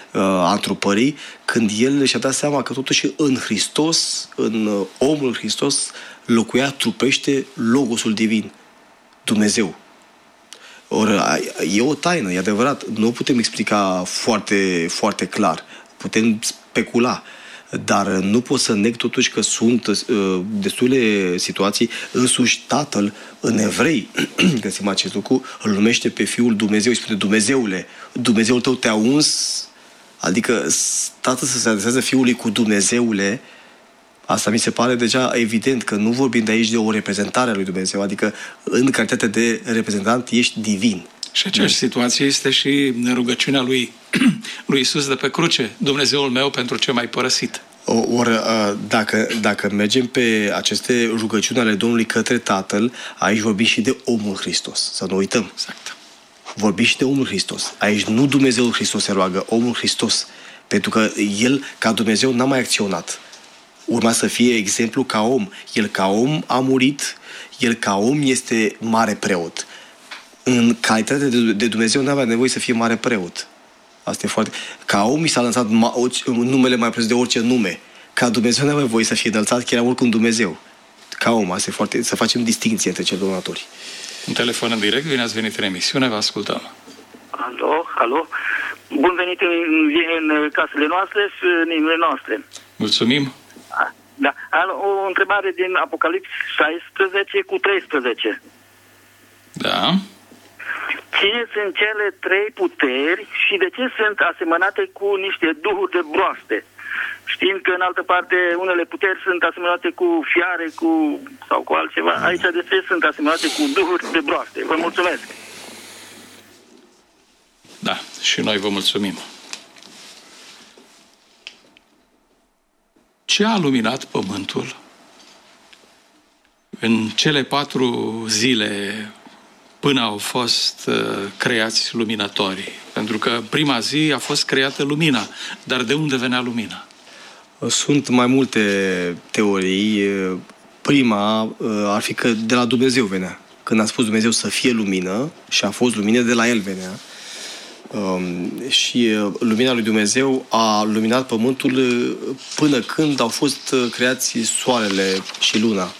antrupării, când el și-a dat seama că totuși în Hristos, în omul Hristos, locuia, trupește Logosul divin, Dumnezeu. Ori e o taină, e adevărat, nu o putem explica foarte, foarte clar, putem specula, dar nu pot să neg totuși că sunt destule situații. Însuși Tatăl, în Evrei, găsim acest lucru, îl numește pe Fiul Dumnezeu, îi spune Dumnezeule, Dumnezeul tău te-a uns, adică Tatăl să se adresează Fiului cu Dumnezeule. Asta mi se pare deja evident că nu vorbim de aici de o reprezentare a lui Dumnezeu, adică în calitate de reprezentant ești divin. Și aceeași situație este și rugăciunea lui Iisus de pe cruce, Dumnezeul meu, pentru ce m-ai părăsit. Ori dacă mergem pe aceste rugăciuni ale Domnului către Tatăl, aici vorbim și de omul Hristos, să nu uităm. Exact. Vorbim și de omul Hristos. Aici nu Dumnezeul Hristos se roagă, omul Hristos. Pentru că El, ca Dumnezeu, n-a mai acționat. Urma să fie exemplu ca om. El ca om a murit, El ca om este mare preot. În calitate de Dumnezeu n-avea nevoie să fie mare preot. Asta e foarte... Ca om i s-a lăsat numele mai presus de orice nume. Ca Dumnezeu n-avea voie să fie înălțat, că era oricum Dumnezeu. Ca om, asta e foarte... Să facem distinție între cei doi natori. Un telefon în direct, bine ați venit în emisiune, vă ascultăm. Alo. Bun venit în casele noastre și în inimile noastre. Mulțumim. Da. O întrebare din Apocalips 16 cu 13. Da. Cine sunt cele trei puteri și de ce sunt asemănate cu niște duhuri de broaște? Știind că în altă parte unele puteri sunt asemănate cu fiare sau cu altceva, aici de ce sunt asemănate cu duhuri de broaște? Vă mulțumesc! Da, și noi vă mulțumim. Ce a luminat pământul în cele 4 zile până au fost creați luminătorii? Pentru că prima zi a fost creată lumina. Dar de unde venea lumina? Sunt mai multe teorii. Prima ar fi că de la Dumnezeu venea. Când a spus Dumnezeu să fie lumină și a fost lumină, de la El venea. Și lumina lui Dumnezeu a luminat pământul până când au fost creați soarele și luna.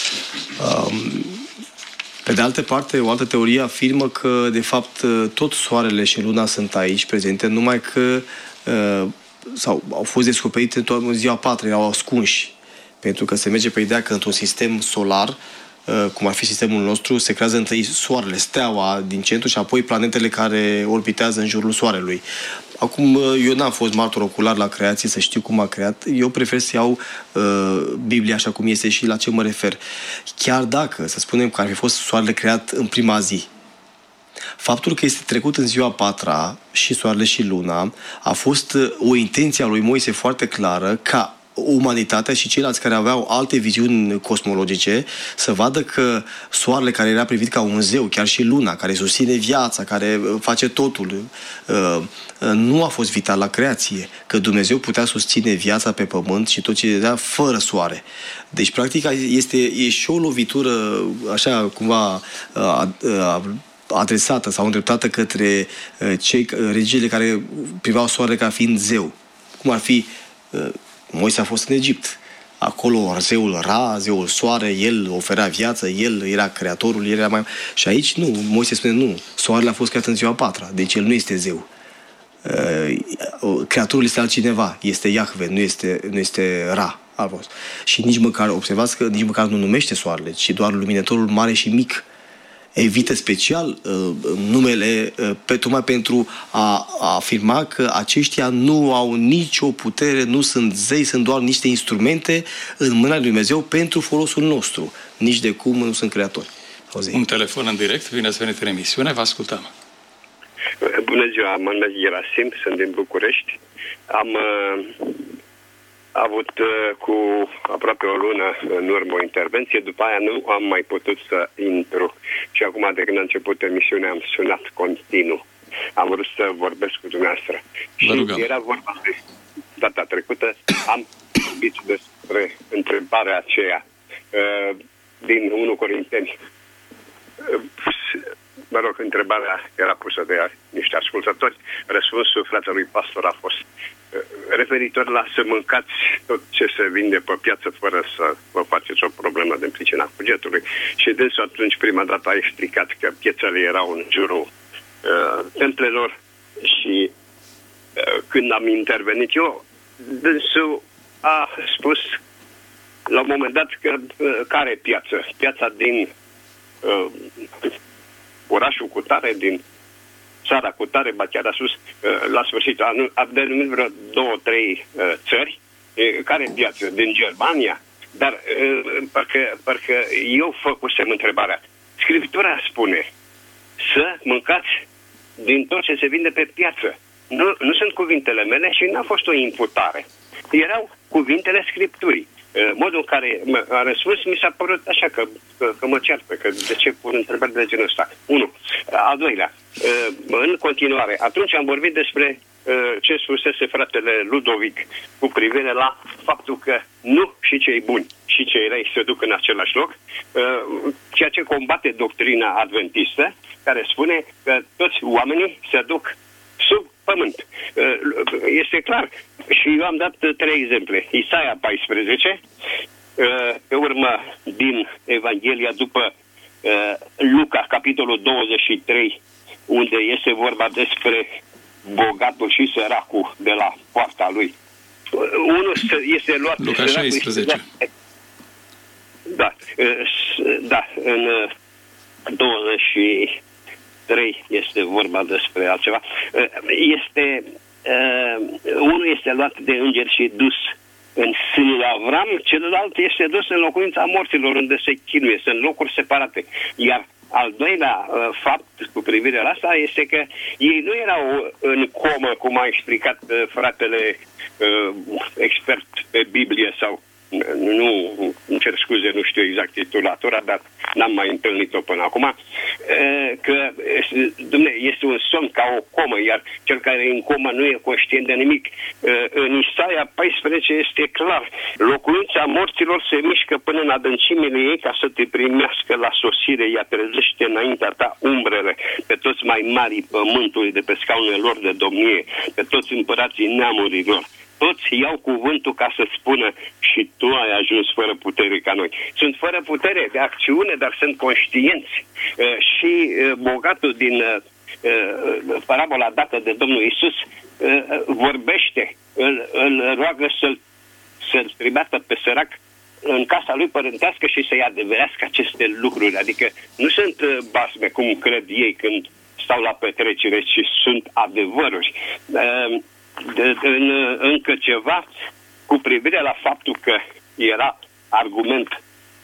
Pe de altă parte, o altă teorie afirmă că, de fapt, tot soarele și luna sunt aici prezente, numai că au fost descoperite în ziua 4, erau ascunși. Pentru că se merge pe ideea că într-un sistem solar, cum ar fi sistemul nostru, se creează întâi soarele, steaua din centru și apoi planetele care orbitează în jurul soarelui. Acum, eu n-am fost martor ocular la creație să știu cum a creat. Eu prefer să iau Biblia așa cum este și la ce mă refer. Chiar dacă, să spunem că ar fi fost soarele creat în prima zi, faptul că este trecut în ziua 4-a și soarele și luna a fost o intenție a lui Moise foarte clară ca umanitatea și ceilalți care aveau alte viziuni cosmologice să vadă că soarele, care era privit ca un zeu, chiar și luna, care susține viața, care face totul, nu a fost vital la creație, că Dumnezeu putea susține viața pe pământ și tot ce era fără soare. Deci, practic, e și o lovitură așa cumva adresată sau îndreptată către regiile care priveau soarele ca fiind zeu. Cum ar fi Moise a fost în Egipt. Acolo zeul Ra, zeul soare, el oferea viață, el era creatorul, el era mai... Și aici nu, Moise spune nu, soarele a fost creat în ziua 4-a, deci el nu este zeu. Creatorul este altcineva, este Iahve, nu este Ra. Și nici măcar, observați că nici măcar nu numește soarele, ci doar luminătorul mare și mic. Evită special numele tocmai pentru a afirma că aceștia nu au nicio putere, nu sunt zei, sunt doar niște instrumente în mâna lui Dumnezeu pentru folosul nostru. Nici de cum nu sunt creatori. Un telefon în direct, bine ați venit în emisiune, vă ascultăm. Bună ziua, mă numesc Gerasim, sunt din București. Am avut cu aproape o lună în urmă o intervenție, după aia nu am mai putut să intru. Și acum, de când a început emisiunea, am sunat continuu. Am vrut să vorbesc cu dumneavoastră. Și era vorba de data trecută, am vorbit despre întrebarea aceea din 1 Corinteni. mă rog, întrebarea era pusă de niște ascultători. Răspunsul fratelui pastor a fost referitor la să mâncați tot ce se vinde pe piață fără să vă faceți o problemă din pricina cugetului. Și dânsul atunci prima dată a explicat că piețele erau în jurul templelor și când am intervenit eu, dânsul a spus la un moment dat că care piață? Piața din orașul cutare, din țara cutare, ba chiar a spus la sfârșit, a denumit vreo 2-3 țări, care piață? Din Germania? Dar parcă eu făcusem întrebarea. Scriptura spune să mâncați din tot ce se vinde pe piață. Nu sunt cuvintele mele și n-a fost o imputare. Erau cuvintele Scripturii. Modul în care a răspuns mi s-a părut așa că mă ceartă, că de ce pun întrebări de genul ăsta. 1. Al doilea, în continuare, atunci am vorbit despre ce spusese fratele Ludovic cu privire la faptul că nu și cei buni și cei răi se duc în același loc, ceea ce combate doctrina adventistă, care spune că toți oamenii se duc sub pământ. Este clar. Și eu am dat 3 exemple. Isaia 14, pe urmă din Evanghelia după Luca, capitolul 23, unde este vorba despre bogatul și săracul de la poarta lui. Unul este luat... Luca 16. Da, în 23 este vorba despre altceva. Unul este luat de îngeri și dus în sânul Avram, celălalt este dus în locuința morților, unde se chinuie, sunt locuri separate. Iar al doilea fapt cu privire la asta este că ei nu erau în comă, cum a explicat fratele expert pe Biblie sau nu, îmi cer scuze, nu știu exact titulatura, dar n-am mai întâlnit-o până acum, că este un somn ca o comă, iar cel care e în comă nu e conștient de nimic. În Isaia 14 este clar, locuința morților se mișcă până în adâncimile ei ca să te primească la sosire, ea trezește înaintea ta umbrele pe toți mai mari pământului de pe scaunele lor de domnie, pe toți împărații neamurilor. Toți iau cuvântul ca să spună și tu ai ajuns fără putere ca noi. Sunt fără putere de acțiune, dar sunt conștienți. Și bogatul din parabola dată de Domnul Iisus vorbește, îl roagă să-l primească pe sărac în casa lui părintească și să-i adeverească aceste lucruri. Adică nu sunt basme, cum cred ei când stau la petrecere, ci sunt adevăruri. Încă ceva cu privire la faptul că era argument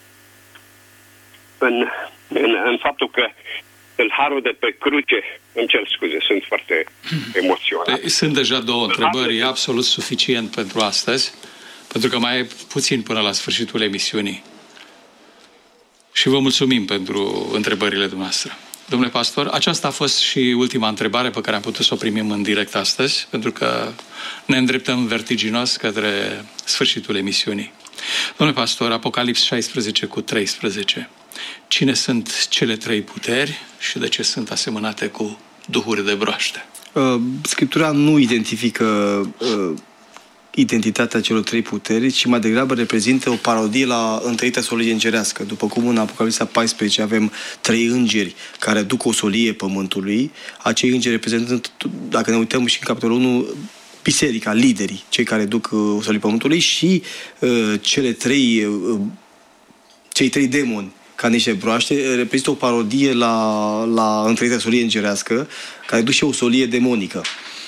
în faptul că în harul de pe cruce, îmi cer scuze, sunt foarte emoționat. Sunt deja 2 întrebări, e absolut suficient pentru astăzi, pentru că mai e puțin până la sfârșitul emisiunii. Și vă mulțumim pentru întrebările dumneavoastră. Domnule pastor, aceasta a fost și ultima întrebare pe care am putut să o primim în direct astăzi, pentru că ne îndreptăm vertiginos către sfârșitul emisiunii. Domnule pastor, Apocalips 16:13. Cine sunt cele 3 puteri și de ce sunt asemănate cu duhuri de broaște? Scriptura nu identifică identitatea celor 3 puteri, ci mai degrabă reprezintă o parodie la întărita solie îngerească. După cum în Apocalipsa 14 avem 3 îngeri care duc o solie pământului, acei îngeri reprezintă, dacă ne uităm și în capitolul 1, biserica, liderii, cei care duc o solie pământului, și cei 3 demoni ca niște broaște reprezintă o parodie la întărita solie îngerească care duce o solie demonică.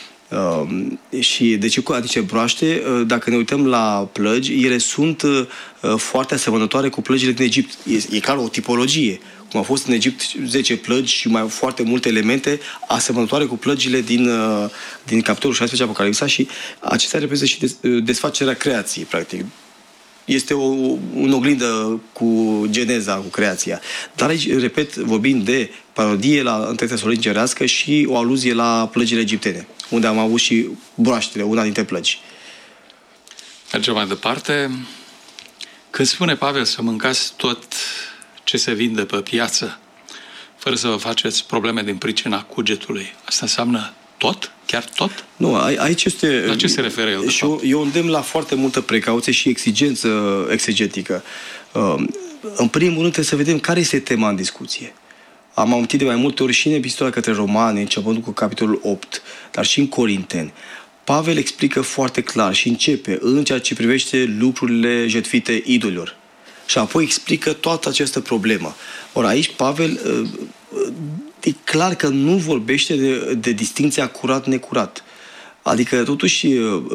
Și de ce cu adice broaște? Dacă ne uităm la plăgi, ele sunt foarte asemănătoare cu plăgile din Egipt. E clar o tipologie. Cum au fost în Egipt 10 plăgi și mai foarte multe elemente asemănătoare cu plăgile din capitolul 16 Apocalipsa, și acestea reprezintă și desfacerea creației, practic. Este o oglindă cu geneza, cu creația. Dar aici, repet, vorbim de parodie la întărita solie îngerească și o aluzie la plăgile egiptene, unde am avut și broaștele, una dintre plăgi. Mergem mai departe. Când spune Pavel să mâncați tot ce se vinde pe piață, fără să vă faceți probleme din pricina cugetului. Asta înseamnă tot? Chiar tot? Nu, aici este... La ce se referă el? Și eu îndemn la foarte multă precauție și exigență exegetică. În primul rând trebuie să vedem care este tema în discuție. Am amintit de mai multe ori și în epistola către Romani, începând cu capitolul 8, dar și în Corinteni. Pavel explică foarte clar și începe în ceea ce privește lucrurile jertfite idolilor. Și apoi explică toată această problemă. Ori aici Pavel e clar că nu vorbește de distinția curat-necurat. Adică totuși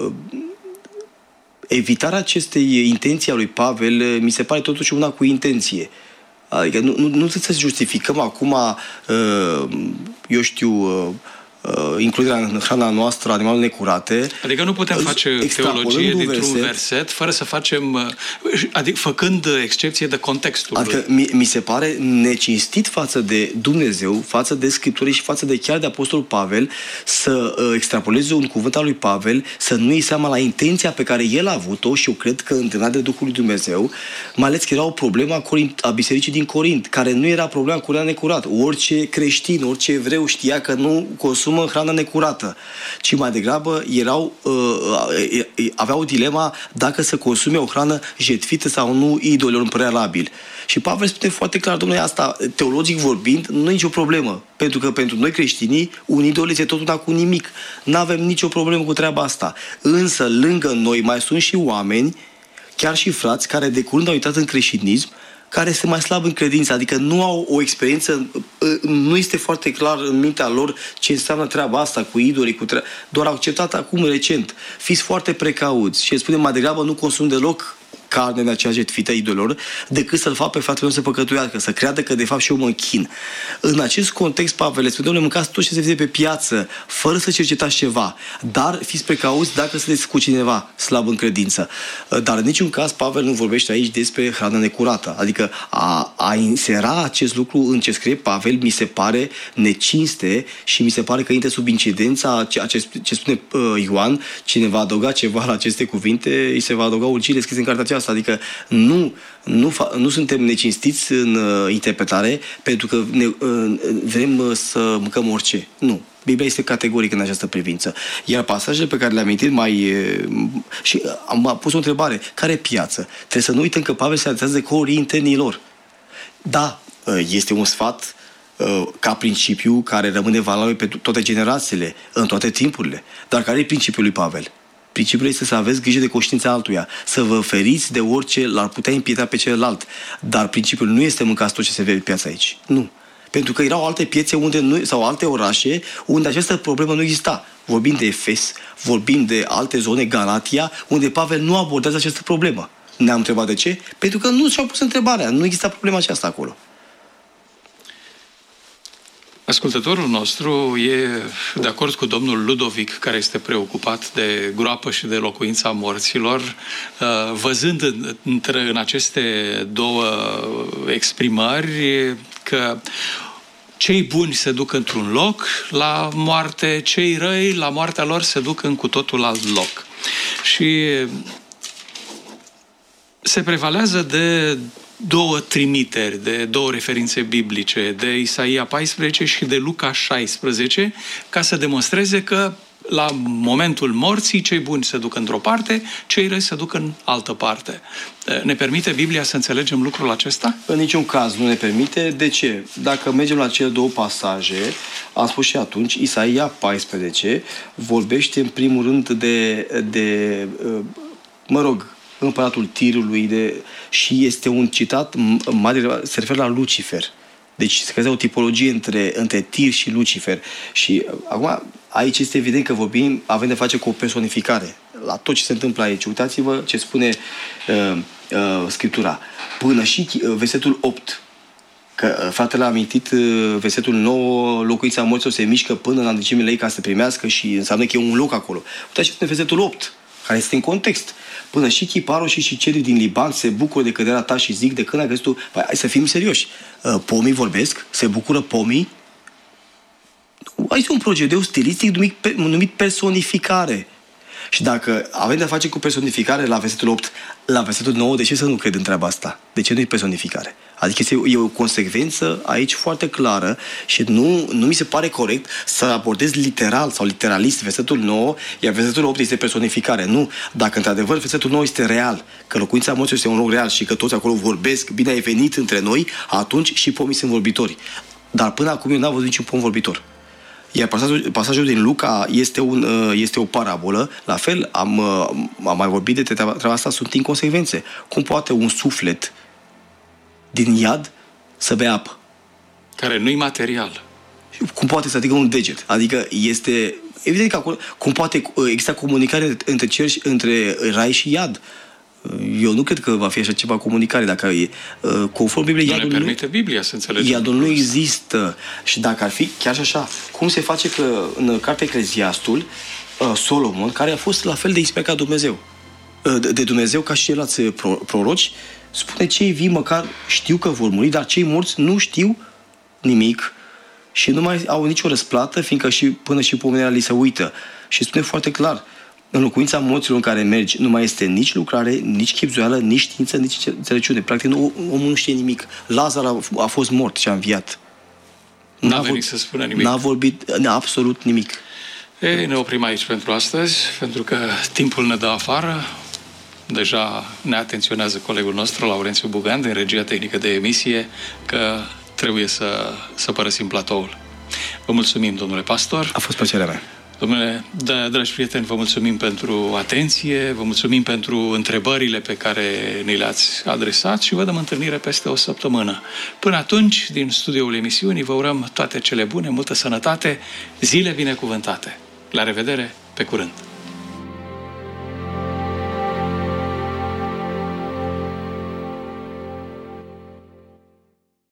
evitarea acestei intenții a lui Pavel mi se pare totuși una cu intenție. Adică nu trebuie să justificăm acum, eu știu, includerea în hrana noastră animale necurate. Adică nu putem face teologie dintr-un verset fără să facem, adică făcând excepție de contextul. Adică mi se pare necinstit față de Dumnezeu, față de Scripturi și față de chiar de Apostolul Pavel să extrapoleze un cuvânt al lui Pavel, să nu iei seama la intenția pe care el a avut-o și eu cred că întâlnit de Duhul lui Dumnezeu, mai ales că era o problemă a bisericii din Corint, care nu era problema cu hrana necurată. Orice creștin, orice evreu știa că nu consumă hrană necurată, ci mai degrabă aveau dilema dacă să consume o hrană jertfită sau nu idolilor în prealabil. Și Pavel spune foarte clar, domnule, asta, teologic vorbind, nu e nicio problemă. Pentru că pentru noi creștinii, un idol este tot una cu nimic. N-avem nicio problemă cu treaba asta. Însă, lângă noi mai sunt și oameni, chiar și frați, care de curând au intrat în creștinism, care este mai slab în credință, adică nu au o experiență, nu este foarte clar în mintea lor ce înseamnă treaba asta cu idolii, doar au acceptat acum recent. Fiți foarte precauți și spune mai degrabă nu consum deloc carne de aceea jertfită idolilor, decât să-l fac pe fratele meu să păcătuiască, să creadă că de fapt și eu mă închin. În acest context, Pavel le spune, domnule, mâncați tot ce se vede pe piață, fără să cercetați ceva, dar fiți precauți dacă sunteți cu cineva slab în credință. Dar în niciun caz Pavel nu vorbește aici despre hrană necurată. Adică a insera acest lucru în ce scrie Pavel mi se pare necinste și mi se pare că intră sub incidența ce spune Ioan, cine va adăuga ceva la aceste cuvinte, îi se va adăuga urgile scrise în cartea aceasta. Adică nu suntem necinstiți în interpretare pentru că vrem să mâncăm orice. Nu. Biblia este categorică în această privință. Iar pasajele pe care le-am amintit și am pus o întrebare. Care piață? Trebuie să nu uităm că Pavel se adresează corintenilor. Da, este un sfat ca principiu care rămâne valabil pe toate generațiile, în toate timpurile. Dar care e principiul lui Pavel? Principiul este să aveți grijă de conștiința altuia, să vă feriți de orice l-ar putea impieta pe celălalt. Dar principiul nu este mâncați tot ce se vede pe piața aici. Nu. Pentru că erau alte piețe sau alte orașe unde această problemă nu exista. Vorbim de Efes, vorbim de alte zone, Galatia, unde Pavel nu abordează această problemă. Ne-am întrebat de ce? Pentru că nu și-au pus întrebarea. Nu exista problema aceasta acolo. Ascultătorul nostru e de acord cu domnul Ludovic, care este preocupat de groapă și de locuința morților, văzând în aceste două exprimări că cei buni se duc într-un loc la moarte, cei răi la moartea lor se duc în cu totul alt loc. Și se prevalează de două trimiteri, de două referințe biblice, de Isaia 14 și de Luca 16, ca să demonstreze că la momentul morții cei buni se duc într-o parte, cei răi se duc în altă parte. Ne permite Biblia să înțelegem lucrul acesta? În niciun caz nu ne permite. De ce? Dacă mergem la cele două pasaje, am spus și atunci, Isaia 14 vorbește în primul rând de împăratul Tirului și este un citat, se referă la Lucifer. Deci se creează o tipologie între Tir și Lucifer. Și acum, aici este evident că avem de face cu o personificare la tot ce se întâmplă aici. Uitați-vă ce spune Scriptura. Până și versetul 8. Că fratele a amintit versetul 9, locuința morților se mișcă până în adâncimile ei ca să primească și înseamnă că e un loc acolo. Uitați-vă spune versetul 8, care este în context. Până și chiparoșii și cedrii din Liban se bucură de căderea ta și zic de când ai găsit tu. Păi, hai să fim serioși. Pomii vorbesc? Se bucură pomii? Aici este un procedeu stilistic numit personificare. Și dacă avem de-a face cu personificare la versetul 8, la versetul 9, de ce să nu cred în treaba asta? De ce nu e personificare? Adică e o consecvență aici foarte clară și nu mi se pare corect să abordez literal sau literalist versetul 9, iar versetul 8 este personificare. Nu. Dacă într-adevăr versetul 9 este real, că locuința morților este un loc real și că toți acolo vorbesc, bine ai venit între noi, atunci și pomii sunt vorbitori. Dar până acum eu n-am văzut niciun pom vorbitor. Iar pasajul din Luca este o parabolă. La fel, am mai vorbit de treaba asta, sunt inconsecvențe. Cum poate un suflet din iad să bea apă? Care nu-i material. Cum poate să adică un deget? Adică este... Evident că acolo... Cum poate exista comunicare între cer și între rai și iad? Eu nu cred că va fi așa ceva comunicare. Dacă conform Bibliei, nu ne permite Biblia să înțelegem. Iadul nu există. Și dacă ar fi chiar și așa, cum se face că în cartea Ecleziastul, Solomon, care a fost la fel de inspirat ca Dumnezeu, de Dumnezeu ca și ceilalți proroci, spune cei vii măcar știu că vor muri, dar cei morți nu știu nimic și nu mai au nicio răsplată, fiindcă până și pomenirea li se uită. Și spune foarte clar, în locuința morților în care mergi nu mai este nici lucrare, nici chibzuială, nici știință, nici înțelepciune. Practic, omul nu știe nimic. Lazar a fost mort și a înviat. N-a venit să spună nimic. N-a vorbit absolut nimic. Ne oprim aici pentru astăzi, pentru că timpul ne dă afară. Deja ne atenționează colegul nostru, Laurențiu Bugan, din regia tehnică de emisie, că trebuie să părăsim platoul. Vă mulțumim, domnule pastor. A fost plăcerea mea. Domnule, dragi prieteni, vă mulțumim pentru atenție, vă mulțumim pentru întrebările pe care ne le-ați adresat și vă dăm întâlnire peste o săptămână. Până atunci, din studioul emisiunii, vă urăm toate cele bune, multă sănătate, zile binecuvântate. La revedere, pe curând!